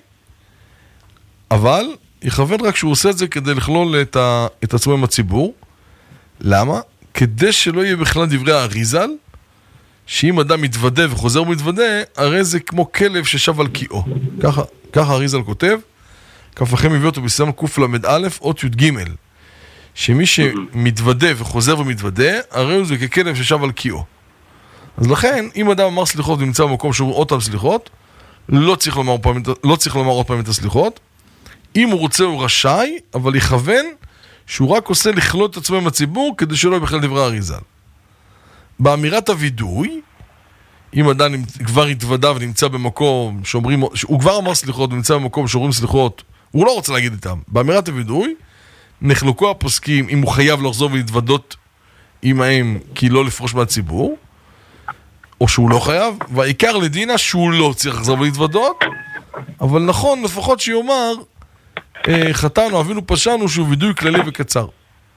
אבל יכוון רק שהוא עושה את זה כדי לכלול את עצמו עם הציבור. למה? כדי שלא יהיה בכלל דברי האריזל, שאם אדם מתוודה וחוזר ומתוודה, הרי זה כמו כלב ששב על קיאו. ככה האריזל כותב, כף לכם מביא אותו בסימן קל"א, אות י"ג. שמי שמתוודה וחוזר ומתוודה, הרי זה ככלב ששב על קיאו. אז לכן, אם אדם אמר סליחות ונמצא במקום שהוא עוד פעם סליחות, לא צריך לומר עוד פעם את הסליחות. אם הוא רוצה הוא רשאי, אבל יכוון שהוא רק עושה לכלול את עצמו עם הציבור, כדי שלא יהיה בכלל דברי האריזל. באמירת הוידוי, אם אדם כבר התוודה ונמצא במקום שאומרים, הוא כבר אמר סליחות ונמצא במקום שאומרים סליחות, הוא לא רוצה להגיד איתם. באמירת הוידוי, נחלקו הפוסקים אם הוא חייב לחזור ולהתוודות עמהם כי לא לפרוש מהציבור, או שהוא לא חייב, והעיקר לדינה שהוא לא צריך לחזור ולהתוודות, אבל נכון לפחות שיאמר חטאנו, אבינו פשענו, שהוא וידוי כללי וקצר.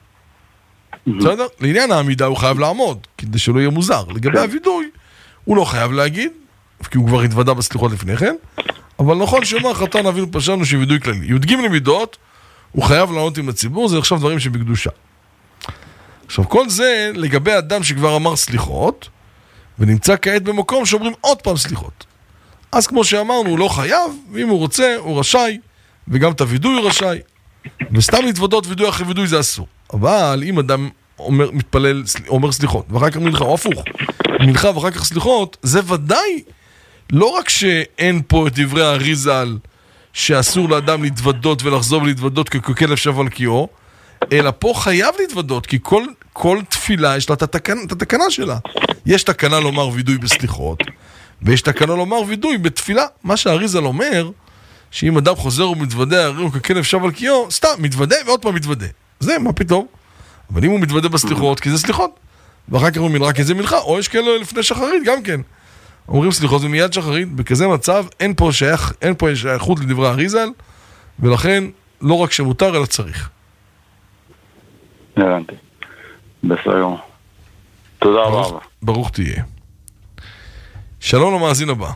בסדר? לעניין העמידה הוא חייב לעמוד, כדי שלא יהיה מוזר. לגבי הוידוי, הוא לא חייב להגיד, כי הוא כבר התוודה בסליחות לפני כן, אבל נכון שיאמר חטאנו, אבינו פשענו, שהוא וידוי כללי. י"ג למידות, הוא חייב לענות עם הציבור, זה עכשיו דברים שבקדושה. עכשיו, כל זה לגבי אדם שכבר אמר סליחות, ונמצא כעת במקום שאומרים עוד פעם סליחות. אז כמו שאמרנו, הוא לא חייב, ואם הוא רוצה, הוא רשאי, וגם את הוידוי הוא רשאי. וסתם להתוודות וידוי אחרי וידוי זה אסור. אבל אם אדם מתפלל, אומר סליחות, ואחר כך מנחה, או הפוך, מנחה ואחר כך סליחות, זה ודאי לא רק שאין פה את דברי האריזל, שאסור לאדם להתוודות ולחזור ולהתוודות ככלב שב על קיאו, אלא פה חייב להתוודות, כי כל תפילה יש לה את התקנה שלה. יש תקנה לומר וידוי בסליחות, ויש תקנה לומר וידוי בתפילה. מה שהאריזל אומר, שאם אדם חוזר ומתוודה, הרי הוא ככלב שב על קיאו, סתם, מתוודה ועוד פעם מתוודה. זה, מה פתאום? אבל אם הוא מתוודה בסליחות, כי זה סליחות, ואחר כך הוא מנחה, כי זה מנחה, או יש כאלה לפני שחרית גם כן. אומרים סליחות ומיד שחרית, בכזה מצב אין פה שייכות לדברי האריזל, ולכן לא רק שמותר אלא צריך. הבנתי. בסדר. תודה רבה. ברוך תהיה. שלום למאזין הבא.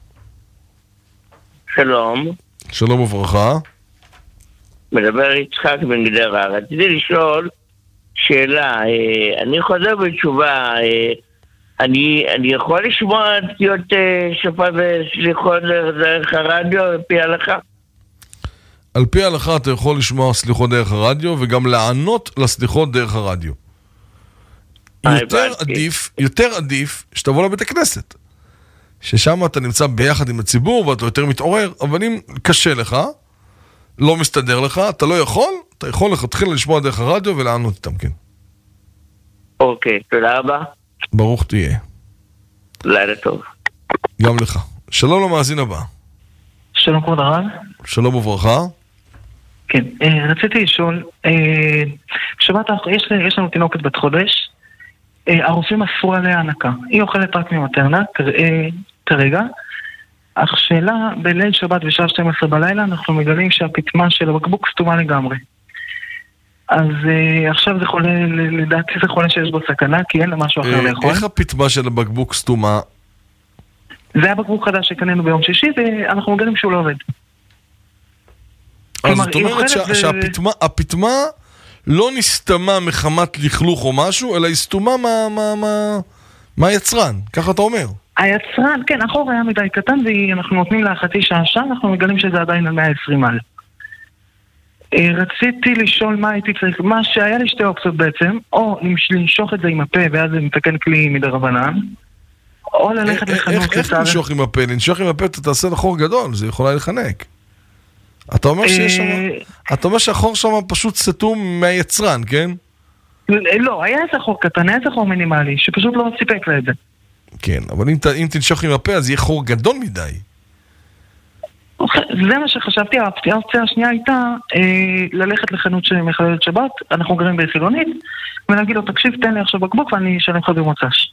שלום. שלום וברכה. מדבר יצחק בן גדרה. רציתי לשאול שאלה. אני חוזר בתשובה. אני יכול לשמוע תקיעות שופר וסליחות דרך הרדיו לפי ההלכה? על פי ההלכה אתה יכול לשמוע סליחות דרך הרדיו וגם לענות לסליחות דרך הרדיו. יותר עדיף שתבוא לבית הכנסת, ששם אתה נמצא ביחד עם הציבור ואתה יותר מתעורר. אבל אם קשה לך, לא מסתדר לך, אתה לא יכול, אתה יכול להתחיל לשמוע דרך הרדיו ולענות איתם, כן. אוקיי, תודה רבה. ברוך תהיה. לילה טוב. גם לך. שלום למאזין הבא. שלום כבוד הרב. שלום וברכה. כן, רציתי לשאול, בשבת יש לנו תינוקת בת חודש, הרופאים אסרו עליה הנקה, היא אוכלת רק ממטרנה כרגע, אך שאלה, בליל שבת בשעה 12 בלילה אנחנו מגלים שהפטמה של הבקבוק סתומה לגמרי. אז עכשיו זה חולה, לדעתי זה חולה שיש בו סכנה, כי אין לה משהו אחר לאכול. איך הפטמה של הבקבוק סתומה? זה היה בקבוק חדש שקנינו ביום שישי, ואנחנו מגלים שהוא לא עובד. אז זאת אומרת שהפטמה לא נסתמה מחמת לכלוך או משהו, אלא היא סתומה מהיצרן, ככה אתה אומר. היצרן, כן, החור היה מדי קטן, ואנחנו נותנים לה חצי שעה, אנחנו מגלים שזה עדיין על 120 מעל. רציתי לשאול מה הייתי צריך, מה שהיה לי שתי אופציות בעצם, או למשוך את זה עם הפה ואז נתקן כלי מדרבנן, או ללכת לחנות. איך למשוך עם הפה? למשוך עם הפה אתה תעשה לחור גדול, זה יכולה לחנק. אתה אומר שיש שם, אתה אומר שהחור שם פשוט סתום מהיצרן, כן? לא, היה איזה חור קטן, היה איזה חור מינימלי, שפשוט לא סיפק לה את זה. כן, אבל אם תנשוך עם הפה אז יהיה חור גדול מדי. זה מה שחשבתי, האופציה השנייה הייתה ללכת לחנות שמחללת שבת, אנחנו גרים בחילונית, ולהגיד לו, תקשיב, תן לי עכשיו בקבוק ואני אשלם לך במוצ"ש.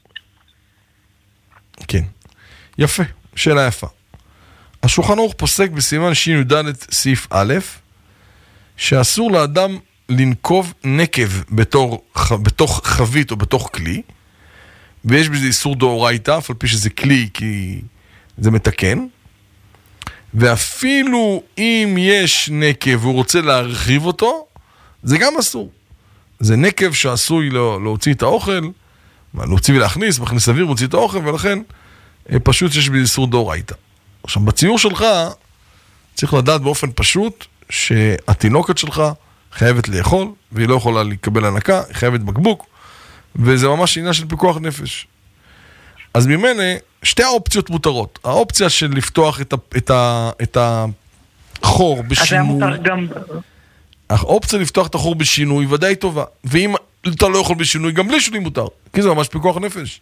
כן, יפה, שאלה יפה. השולחן ערוך פוסק בסימן שי"ד סעיף א', שאסור לאדם לנקוב נקב בתוך חבית או בתוך כלי, ויש בזה איסור דאורייתא, אף על פי שזה כלי כי זה מתקן, ואפילו אם יש נקב והוא רוצה להרחיב אותו, זה גם אסור. זה נקב שעשוי להוציא את האוכל, להוציא ולהכניס, מכניס אוויר, להוציא את האוכל, ולכן פשוט יש בזה איסור דאורייתא. עכשיו, בציור שלך צריך לדעת באופן פשוט שהתינוקת שלך חייבת לאכול, והיא לא יכולה לקבל הנקה, היא חייבת בקבוק, וזה ממש עניין של פיקוח נפש. אז ממנה, שתי האופציות מותרות. האופציה של לפתוח את החור בשינוי. האופציה לפתוח את החור בשינוי ודאי טובה. ואם אתה לא יכול בשינוי, גם בלי שינוי מותר. כי זה ממש פיקוח נפש.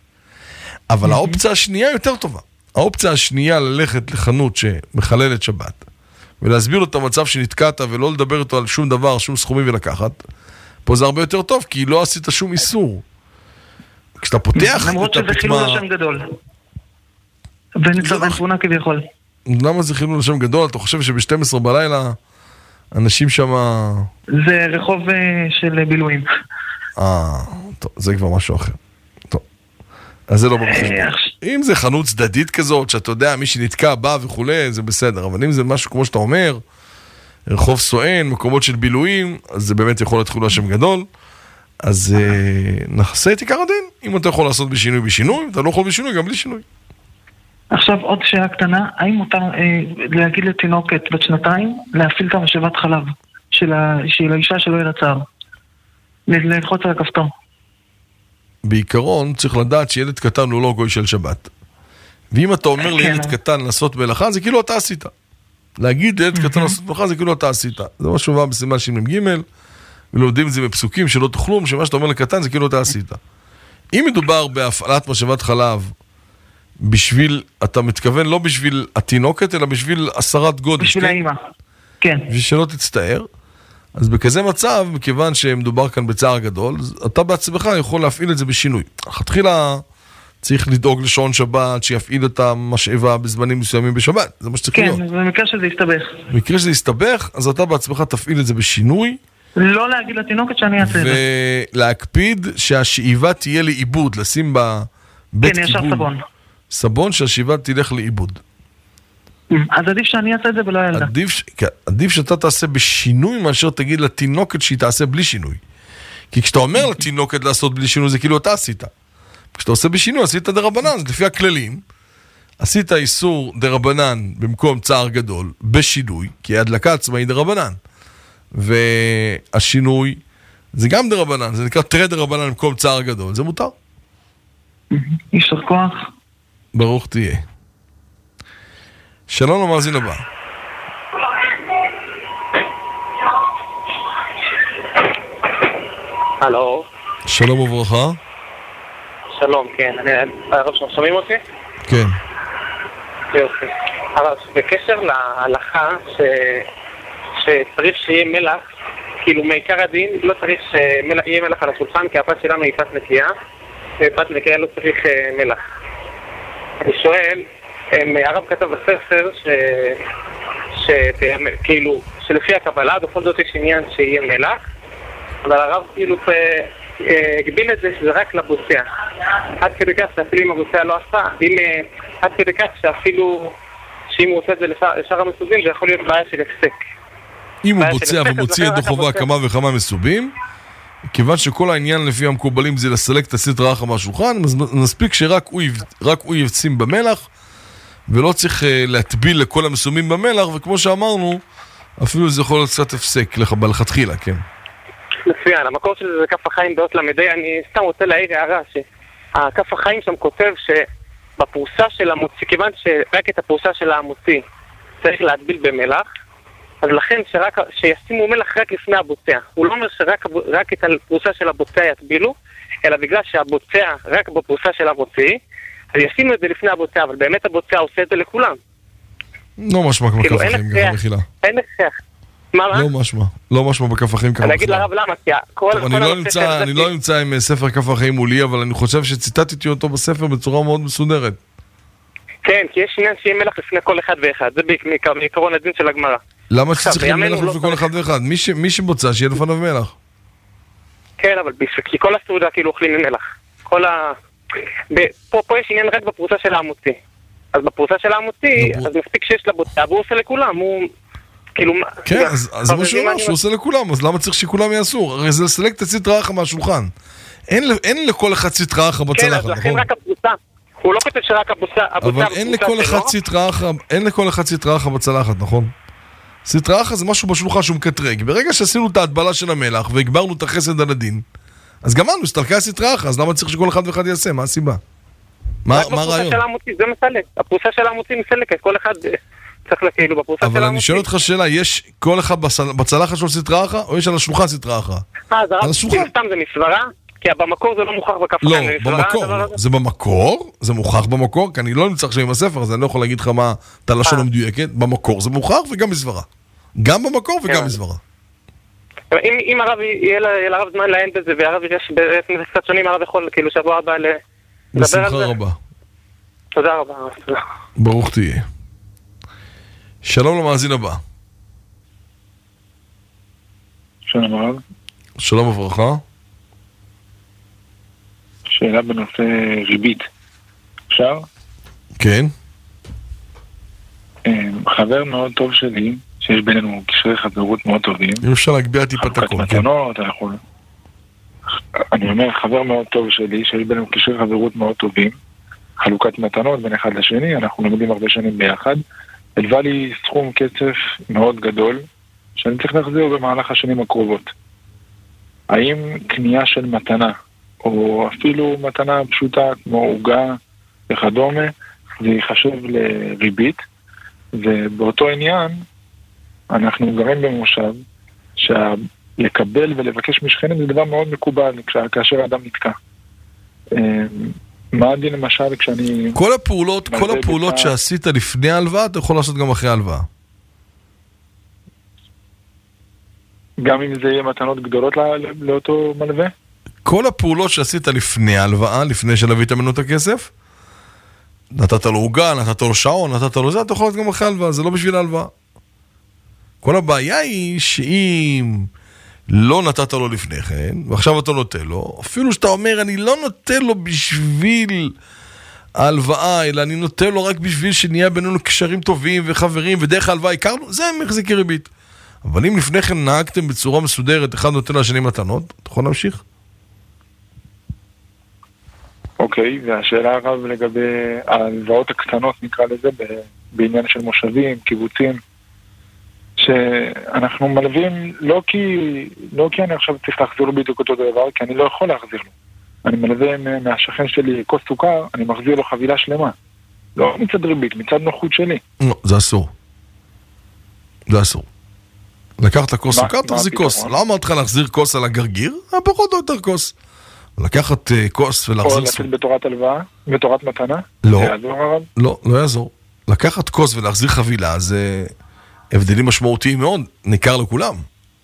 אבל האופציה השנייה יותר טובה. האופציה השנייה ללכת לחנות שמחללת שבת, ולהסביר לו את המצב שנתקעת, ולא לדבר איתו על שום דבר, שום סכומים ולקחת, פה זה הרבה יותר טוב, כי לא עשית שום איסור. כשאתה פותח למרות שזה חילול לשם גדול. ונצטרף תבונה כביכול. למה זה חילול לשם גדול? אתה חושב שב-12 בלילה אנשים שם... זה רחוב של בילויים. טוב, זה כבר משהו אחר. טוב. אז זה לא בחשבון. אם זה חנות צדדית כזאת, שאתה יודע, מי שנתקע בא וכו', זה בסדר. אבל אם זה משהו כמו שאתה אומר, רחוב סואן, מקומות של בילויים, אז זה באמת יכול להיות חילול לשם גדול. אז נחסה את עיקר הדין. אם אתה יכול לעשות בשינוי, אתה לא יכול בשינוי, גם בלי שינוי. עכשיו עוד שאלה קטנה, האם מותר להגיד לתינוקת בת 2 להפעיל את המשאבת חלב של האישה שלא יהיה לצער? ללחוץ על הכפתור. בעיקרון צריך לדעת שילד קטן הוא לא גוי של שבת. ואם אתה אומר לילד קטן לעשות מלאכה, זה כאילו אתה עשית. להגיד לילד קטן לעשות מלאכה, זה כאילו אתה עשית. זה מה שהובא בסימן שמ"ג, ולומדים את זה בפסוקים שלא תאכלו, שמה שאתה אומר לקטן זה כאילו אתה עשית. אם מדובר בהפעלת משאבת חלב, בשביל, אתה מתכוון לא בשביל התינוקת, אלא בשביל הסרת גודש. בשביל האמא, כן. ושלא תצטער. אז בכזה מצב, מכיוון שמדובר כאן בצער גדול, אתה בעצמך יכול להפעיל את זה בשינוי. תחילה צריך לדאוג לשעון שבת, שיפעיל את המשאבה בזמנים מסוימים בשבת. זה מה שצריך להיות. כן, במקרה שזה יסתבך. במקרה שזה יסתבך, אז אתה בעצמך תפעיל את זה בשינוי. לא להגיד לתינוקת שאני אעשה את זה. ולהקפיד שהשאיבה תהיה לאיבוד, לשים בה בית קיבול. כן, ישר סבון. סבון שהשאיבה תלך לאיבוד. אז עדיף שאני אעשה את זה ולא ילדה. עדיף שאתה תעשה בשינוי מאשר תגיד לתינוקת שהיא תעשה בלי שינוי. כי כשאתה אומר לתינוקת לעשות בלי שינוי זה כאילו אתה עשית. כשאתה עושה בשינוי עשית דרבנן, אז לפי הכללים עשית איסור דרבנן במקום צער גדול בשינוי, כי ההדלקה עצמה היא דרבנן. והשינוי זה גם דרבנן, זה נקרא תרי דרבנן במקום צער גדול, זה מותר. יישר כוח. ברוך תהיה. שלום למאזין הבא. הלו. שלום וברכה. שלום, כן. שומעים אותי? כן. יופי. אבל בקשר להלכה שצריך שיהיה מלח, כאילו מעיקר הדין לא צריך שיהיה מלח על השולחן, כי הפת שלנו היא פת נקייה, ופת נקייה לא צריך מלח. אני שואל, הרב כתב בספר כאילו שלפי הקבלה בכל זאת יש עניין שיהיה מלח, אבל הרב כאילו הגביל את זה שזה רק לבוצע. עד כדי כך שאפילו אם הבוצע לא עשה, עד כדי כך שאפילו שאם הוא עושה את זה לשאר המסובים זה יכול להיות בעיה של הפסק. אם הוא בוצע ומוציא ידי חובה כמה וכמה מסובים, כיוון שכל העניין לפי המקובלים זה לסלק את הסטרא אחרא מהשולחן, מספיק שרק הוא יבצים במלח, ולא צריך להטביל לכל המסומים במלח, וכמו שאמרנו, אפילו זה יכול להיות קצת הפסק לכתחילה, כן. מצוין, המקור של זה כף החיים באות למדי, אני סתם רוצה להעיר הערה שהכף החיים שם כותב שבפרוסה של המוציא, כיוון שרק את הפרוסה של המוציא צריך להטביל במלח, אז לכן שישימו מלח רק לפני הבוצע. הוא לא אומר שרק את הפרוסה של הבוצע יטבילו, אלא בגלל שהבוצע רק בפרוסה של המוציא, אז ישימו את זה לפני הבוצע, אבל באמת הבוצע עושה את זה לכולם. לא משמע כמו כף החיים ככה מחילה. אין הכרח. לא משמע בכף החיים ככה. אני אגיד לרב למה, כי אני לא נמצא עם ספר כף החיים מולי, אבל אני חושב שציטטתי אותו בספר בצורה מאוד מסודרת. כן, כי יש עניין שיהיה מלח לפני כל אחד ואחד, זה בעיקרון הדין של הגמרא. למה שצריכים מלח לפני כל אחד ואחד? מי שבוצע שיהיה לפניו מלח. כן, אבל כי כל הסעודה כאילו אוכלים ממלח. פה יש עניין רק בפרוסה של המוציא. אז בפרוסה של המוציא, אז מספיק שיש לבוצע, והוא עושה לכולם, הוא כאילו... כן, אז זה מה שאומר, שהוא עושה לכולם, אז למה צריך שכולם יעשו? הרי זה לסלק את הסטרא אחרא מהשולחן. אין לכל אחד סטרא אחרא בצלחת, נכון? כן, אז לכן רק הפרוסה. הוא לא כותב שרק הבוצע... אבל אין לכל אחד סטרא אחרא בצלחת, נכון? סטרא אחרא זה משהו בשולחן שהוא מקטרג. ברגע שעשינו את ההטבלה של המלח והגברנו את החסד על הדין, אז גמרנו, הסתלקה סטרא אחרא, אז למה צריך שכל אחד ואחד יעשה? מה הסיבה? מה הרעיון? זה מסלק. הפרוסה של המוציא מסלקת, כל אחד צריך כאילו בפרוסה של המוציא. אבל אני שואל אותך שאלה, יש כל אחד בצלחת של סטרא אחרא, או יש על השולחן סטרא אחרא? על השולחן. סתם זה מסברה, כי במקור זה לא מוכח בכף החיים. לא, במקור, זה במקור, זה מוכח במקור, כי אני לא נמצא עכשיו עם הספר, אז אני לא יכול להגיד לך מה את הלשון המדויקת, במקור זה מוכח וגם בסברה. גם במקור וגם בסברה. אם הרב יהיה לרב זמן לעיין בזה, והרב יראה שבעצם זה קצת שונים, הרב יכול כאילו שבוע הבא לדבר על זה. בשמחה רבה. תודה רבה. ברוך תהיה. שלום למאזין הבא. שלום הרב. שלום וברכה. שאלה בנושא ריבית. אפשר? כן. חבר מאוד טוב שלי, שיש בינינו קשרי חברות מאוד טובים. אם אפשר להגביה טיפה את הכל. מתנות, אני אומר, חבר מאוד טוב שלי, שיש בינינו קשרי חברות מאוד טובים, חלוקת מתנות בין אחד לשני, אנחנו לומדים הרבה שנים ביחד. הלווה לי סכום כסף מאוד גדול, שאני צריך להחזיר במהלך השנים הקרובות. האם קנייה של מתנה, או אפילו מתנה פשוטה כמו עוגה וכדומה, זה ייחשב לריבית, ובאותו עניין אנחנו גרים במושב שלקבל ולבקש משכנים זה דבר מאוד מקובל כאשר האדם נתקע. מה הדין למשל כשאני... כל הפעולות שעשית לפני ההלוואה אתה יכול לעשות גם אחרי ההלוואה. גם אם זה יהיה מתנות גדולות לאותו מלווה? כל הפעולות שעשית לפני ההלוואה, לפני שלווית ממנו את הכסף, נתת לו עוגה, נתת לו שעון, נתת לו זה, אתה יכול להיות גם אחרי ההלוואה, זה לא בשביל ההלוואה. כל הבעיה היא שאם לא נתת לו לפני כן, ועכשיו אתה נותן לו, אפילו שאתה אומר, אני לא נותן לו בשביל ההלוואה, אלא אני נותן לו רק בשביל שנהיה בינינו קשרים טובים וחברים, ודרך ההלוואה הכרנו, זה מחזיק ריבית. אבל אם לפני כן נהגתם בצורה מסודרת, אחד נותן לשני מתנות, אתה יכול להמשיך? אוקיי, והשאלה הרב לגבי ההלוואות הקטנות, נקרא לזה, בעניין של מושבים, קיבוצים, שאנחנו מלווים לא כי אני עכשיו צריך להחזיר לו בדיוק אותו דבר, כי אני לא יכול להחזיר לו. אני מלווה מהשכן שלי כוס סוכר, אני מחזיר לו חבילה שלמה. לא מצד ריבית, מצד נוחות שלי. לא, זה אסור. זה אסור. לקחת כוס סוכר, תחזיק כוס. לא אמרת לך להחזיר כוס על הגרגיר? פחות או יותר כוס. לקחת כוס ולהחזיר... או לתת בתורת הלוואה, בתורת מתנה? לא. זה יעזור הרב? לא יעזור. לקחת כוס ולהחזיר חבילה, זה הבדלים משמעותיים מאוד, ניכר לכולם.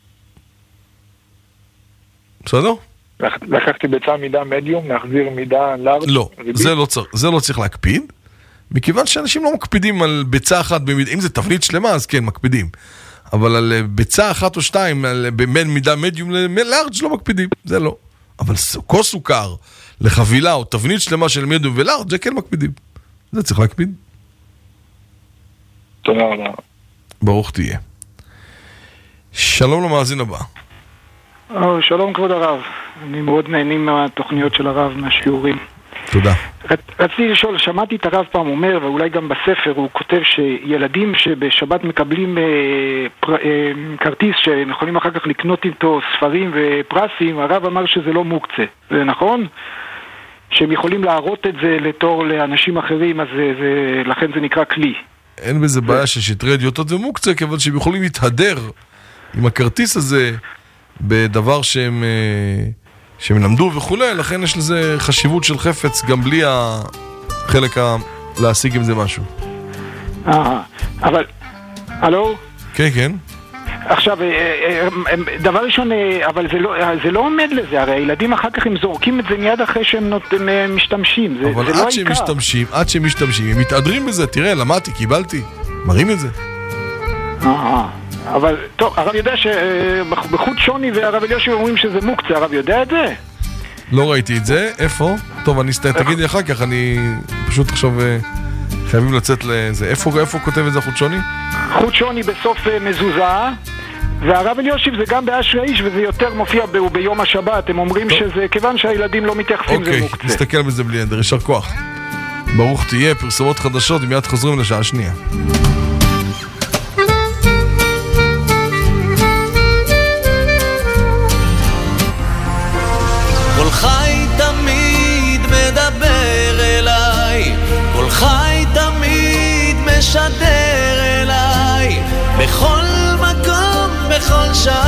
בסדר? לקחתי ביצה מידה מדיום, להחזיר מידה לארג'? לא, זה לא צריך להקפיד, מכיוון שאנשים לא מקפידים על ביצה אחת, אם זה תבנית שלמה, אז כן, מקפידים. אבל על ביצה אחת או שתיים, בין מידה מדיום לארג' לא מקפידים, זה לא. אבל כוס סוכר לחבילה או תבנית שלמה של מדיום ולארג' זה כן מקפידים. זה צריך להקפיד. תודה רבה. ברוך תהיה. שלום למאזין הבא. שלום כבוד הרב, אני מאוד נהנים מהתוכניות של הרב, מהשיעורים. תודה. רציתי לשאול, שמעתי את הרב פעם אומר, ואולי גם בספר הוא כותב שילדים שבשבת מקבלים כרטיס שהם יכולים אחר כך לקנות איתו ספרים ופרסים, הרב אמר שזה לא מוקצה, זה נכון? שהם יכולים להראות את זה לתור לאנשים אחרים, אז לכן זה נקרא כלי. אין בזה בעיה ששטרי הדיוטות זה מוקצה, אבל שהם יכולים להתהדר עם הכרטיס הזה בדבר שהם למדו וכולי, לכן יש לזה חשיבות של חפץ גם בלי החלק להשיג עם זה משהו. אבל, הלו? כן, כן. עכשיו, דבר ראשון, אבל זה לא עומד לזה, הרי הילדים אחר כך הם זורקים את זה מיד אחרי שהם משתמשים, זה לא העיקר. אבל עד שהם משתמשים, הם מתעדרים בזה, תראה, למדתי, קיבלתי, מראים את זה. אבל, טוב, הרב יודע שבחוט שוני והרב אלישיב אומרים שזה מוקצה, הרב יודע את זה? לא ראיתי את זה, איפה? טוב, תגיד לי אחר כך, אני פשוט עכשיו חייבים לצאת לזה. איפה כותב את זה חוט שוני? חוט שוני בסוף מזוזה, והרב אלישיב זה גם באשרי איש, וזה יותר מופיע ביום השבת. הם אומרים שזה כיוון שהילדים לא מתייחסים, זה מוקצה. אוקיי, נסתכל בזה בלי אנדר, ישר כוח. ברוך תהיה, פרסומות חדשות, ומיד חוזרים לשעה השנייה. כל חי תמיד מדבר אליי, כל חי תמיד משדר אליי, בכל מקום, בכל שעה